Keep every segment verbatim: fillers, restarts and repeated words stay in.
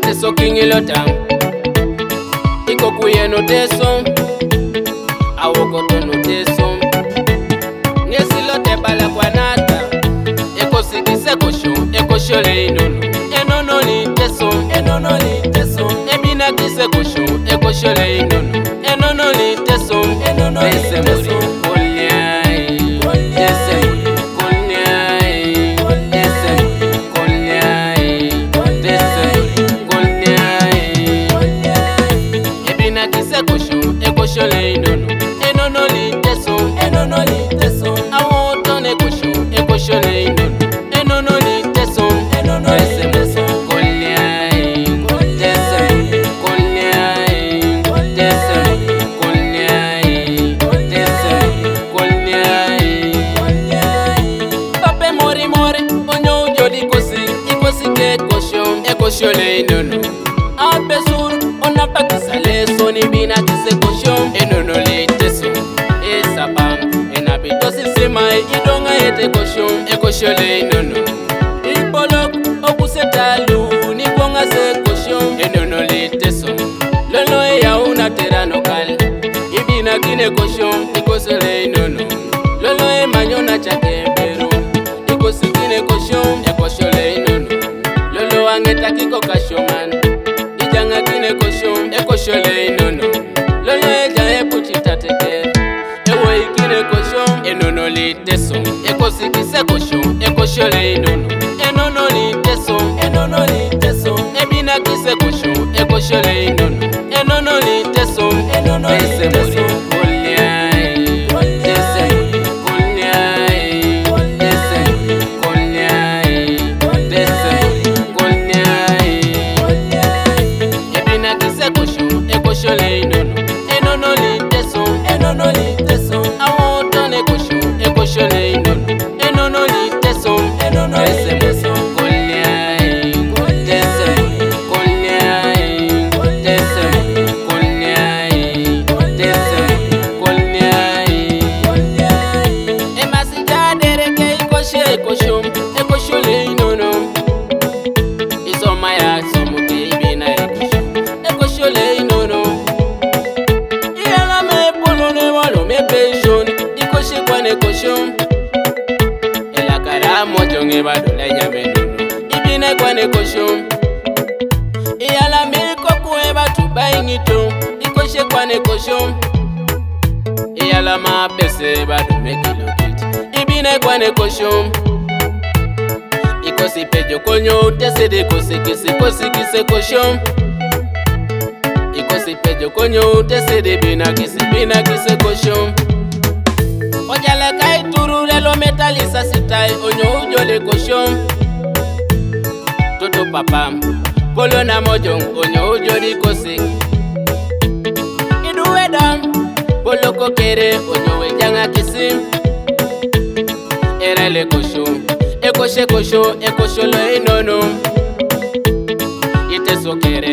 Ite soking ilota iko kuye no teso awoko to no teso ngesi lote bala kwanata eko sikise kosho eko shole inono enono ni teso enono ni teso ebina kise kosho eko shole inono enono ni teso enono ni teso kolyai ese kolyai ese kolyai ese kolyai ebina kise kosho eko shole inono enono ni teso enono ni teso awoto ne kosho eko shole inono enono ni teso enono ese teso kolyai ese kolyai ese kolyai ese kolyai pape mori mori onyo jodi kosi ikosi ke kosho eko shole inono apesur ona pakisale soni bina kise kosho enono le teso esabam enabitosi semai idonga ete kosho eko shole inono ibolok okusetalu ni konga se kosho enono le teso lolo ya una terano kal ibina kine kosho ikosele inono lolo e manyona chake pero ikosikine kosho eko shole inono lolo angeta kiko kashoman ijanga kine kosho eko shole inono lolo e jae puchita tete ewo ikine kosho enono le teso eko sikise kosho eko shole inono enono ni teso enono ni teso ebina kise kosho eko shole inono enono ni teso enono ni teso kolyai ese kolyai ese kolyai ese kolyai ebina kise kosho eko shole inono enono ni teso enono ni teso awoto ne kosho eko shole inono enono ni teso enono ese teso kolyai ese kolyai ese kolyai ese kolyai emasija dereke ikoshe kosho eko shole inono isomaya somuke ibina ekosho eko shole inono iyala me polone walo me pension ikoshe kwane kosho elakara mojo ngebado la nyame nono ibina kwane kosho iyala me koku ebatu baingito ikoshe kwane kosho iyala ma bese bado mekilokiti ibina kwane kosho ikosi pejo konyo tesede kosi kisi kosi kise kosho ikosi pejo konyo tesede bina kisi bina kise kosho ojala kai turu lelo metalisa sitai onyo ujole kosho toto papa kolona mojong onyo ujoli kosi iduweda poloko kere onyo wejanga kisi erele kosho ekoshe kosho ekosho lo inono iteso kere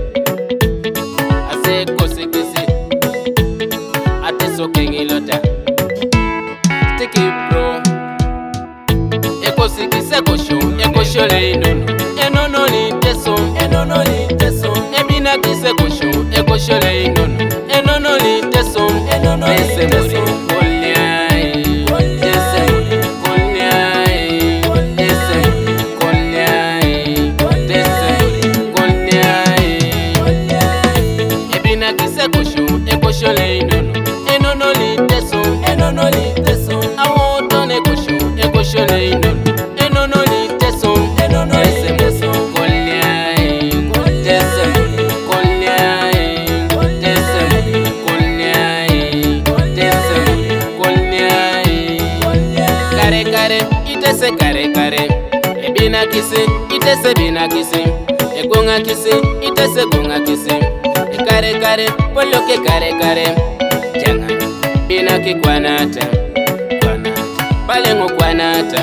ase kosi kisi ateso kengilota tiki bro ekosi kise kosho ekosho le inono enono ni teso enono ni teso ebina kise kosho ekosho le inono enono ni teso enono ese teso kolyai ese kolyai ese kolyai ese kolyai ebina kise kosho ekosho le inono enono ni teso enono ni teso awoto ne kosho ekosho le inono enono ni teso enono ese teso kolyai ese kolyai ese kolyai ese kolyai kare kare itese kare kare ebina kisi itese bina kisi egonga kisi itese gonga kisi kare kare poloke kare kare janga bina ki kwanata kwanata balengo kwanata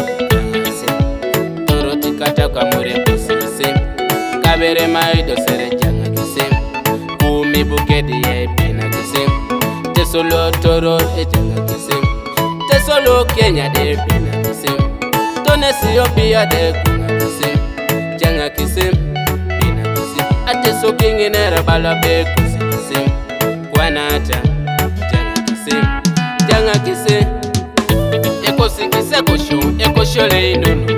toroti kata kamure kusise kabere maido sere janga kisi umi bukedi ye bina kisi tesolo toro e janga kisi tesolo Kenya de bina kisi tonesi opia de kuna kisi janga kisi bina kisi teso kingi nera bala be kusikise kwanata janga kise janga kise eko sikise kosho eko shole inunu